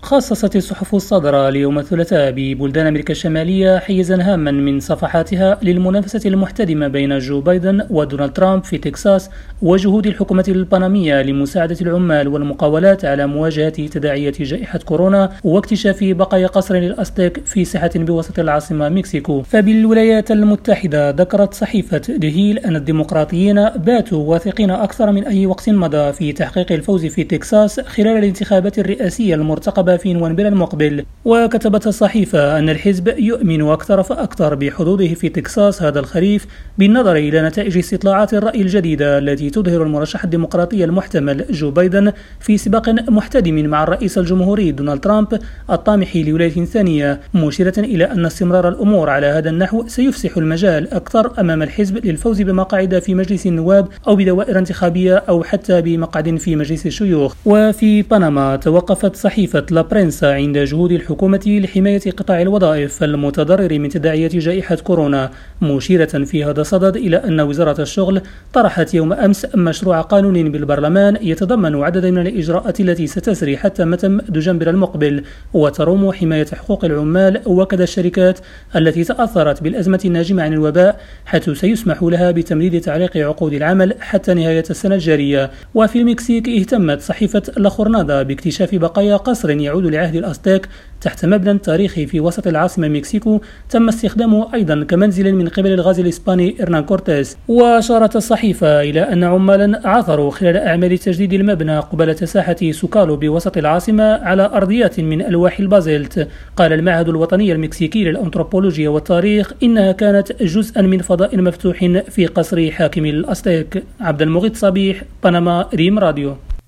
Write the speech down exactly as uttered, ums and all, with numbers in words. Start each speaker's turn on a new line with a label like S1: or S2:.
S1: خصصت الصحف الصادرة اليوم الثلاثاء ببلدان أمريكا الشمالية حيزا هاما من صفحاتها للمنافسة المحتدمة بين جو بايدن ودونالد ترامب في تكساس وجهود الحكومة البنمية لمساعدة العمال والمقاولات على مواجهة تداعيات جائحة كورونا واكتشاف بقايا قصر للأزتك في ساحة بوسط العاصمة مكسيكو. فبالولايات المتحدة ذكرت صحيفة دهيل أن الديمقراطيين باتوا واثقين أكثر من أي وقت مضى في تحقيق الفوز في تكساس خلال الانتخابات الرئاسية المرتقبة في نوفمبر المقبل. وكتبت الصحيفة أن الحزب يؤمن أكثر فأكثر بحظوظه في تكساس هذا الخريف بالنظر إلى نتائج استطلاعات الرأي الجديدة التي تظهر المرشح الديمقراطي المحتمل جو بايدن في سباق محتدم مع الرئيس الجمهوري دونالد ترامب الطامح لولاية ثانية، مشيرة إلى أن استمرار الأمور على هذا النحو سيفسح المجال أكثر أمام الحزب للفوز بمقاعد في مجلس النواب أو بدوائر انتخابية أو حتى بمقعد في مجلس الشيوخ. وفي بنما توقفت صحيفة لا برينسا عند جهود الحكومة لحماية قطاع الوظائف المتضرر من تداعيات جائحة كورونا، مشيرة في هذا الصدد إلى أن وزارة الشغل طرحت يوم أمس مشروع قانون بالبرلمان يتضمن عددا من الإجراءات التي ستسري حتى متى دجنبر المقبل وتروم حماية حقوق العمال وكذا الشركات التي تأثرت بالأزمة الناجمة عن الوباء، حيث سيسمح لها بتمديد تعليق عقود العمل حتى نهاية السنة الجارية. وفي المكسيك اهتمت صحيفة لا خورنادا باكتشاف بقايا قصر يعود لعهد الأزتك تحت مبنى تاريخي في وسط العاصمة مكسيكو تم استخدامه أيضا كمنزل من قبل الغازي الإسباني إرنان كورتيز. وأشارت الصحيفة إلى أن عمالا عثروا خلال أعمال تجديد المبنى قبالة ساحة سوكالو بوسط العاصمة على أرضيات من ألواح البازلت. قال المعهد الوطني المكسيكي للأنثروبولوجيا والتاريخ إنها كانت جزءا من فضاء مفتوح في قصر حاكم الأزتك. عبد المغيث صبيح، بنما، ريم راديو.